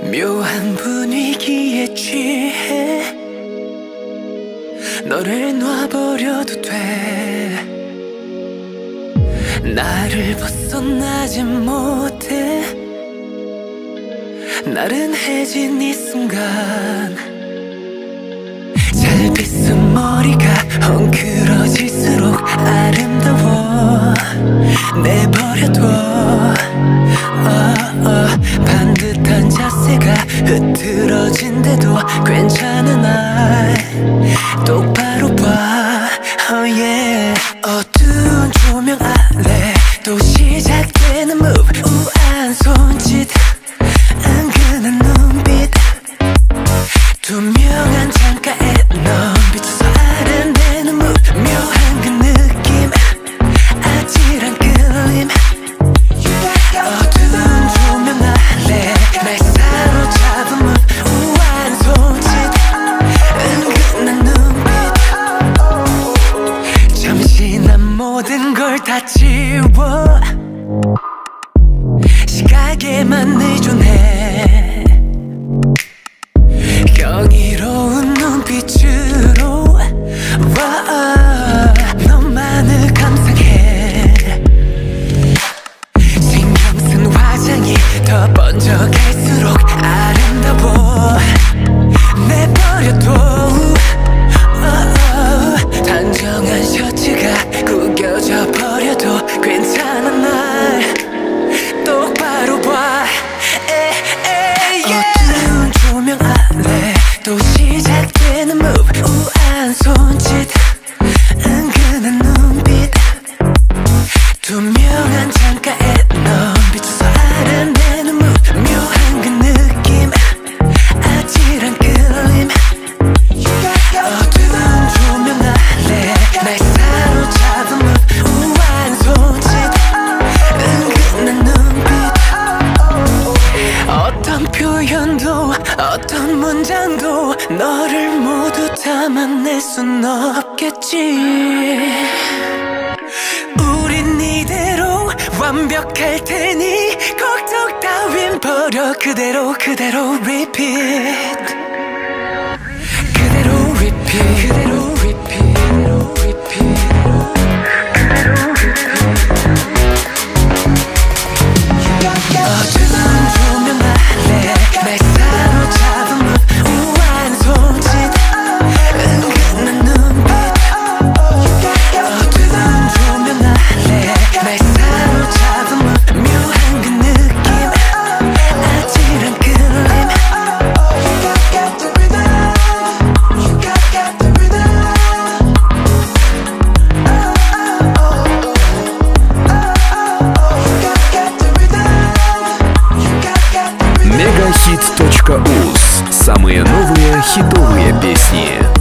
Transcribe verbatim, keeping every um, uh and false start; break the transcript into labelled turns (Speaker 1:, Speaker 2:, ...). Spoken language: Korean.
Speaker 1: 묘한 분위기에 취해 너를 놔버려도 돼. 나를 벗어나지 못해. 나른해진 이 순간 잘 빗은 머리가 헝클어질수록 아름다워. 내버려둬. 어, 어, 반듯한 자세가 흐트러진데도 괜찮은 날 똑바로 봐. oh yeah. 어두운 조명 아래 또 시작되는 move. 우아한 손짓 은근한 눈빛 투명한 창가에 넌 비춰서 아른대는 move. 묘한 그 느낌 아찔한 끌림 어두운 조명 아래 날 사로잡은 move. 우아한 손짓 은근한 눈빛 잠시 난 모든 걸 다 지워 시각에만 의존해. 경이로운 눈빛으로 와, 너만을 감상해. 신경 쓴 화장이 더 번져갈수록 아름다워. 내버려둬. 어, 단정한 셔츠가 구겨져 버려도 괜찮은 날 똑바로 봐. 에, 에, yeah. 어두운 조명 아래 또 시작되는 move. 우아한 손짓 은근한 눈빛 투명한 창가에 넌 비춰서 아른대는 move. 묘한 그 느낌 아찔한 끌림 어두운 조명 아래 날 사로잡은 move. 우아한 손짓 은근한 눈빛 어떤 표현도 어떤 문장도 너를 모두 담아낼 순 없겠지. 우린 이대로 완벽할 테니 걱정 따윈 버려. 그대로 그대로 repeat. 그대로 repeat. 그대로 repeat. 그대로 repeat. 어두운 조명 아래 날 사로잡은 move. 우아한 손짓 은근한 눈빛 어두운 조명 아래 날 사로잡은 move. 묘한 그 느낌 아찔한 끌림
Speaker 2: мегахит точка уз. Самые новые хитовые песни.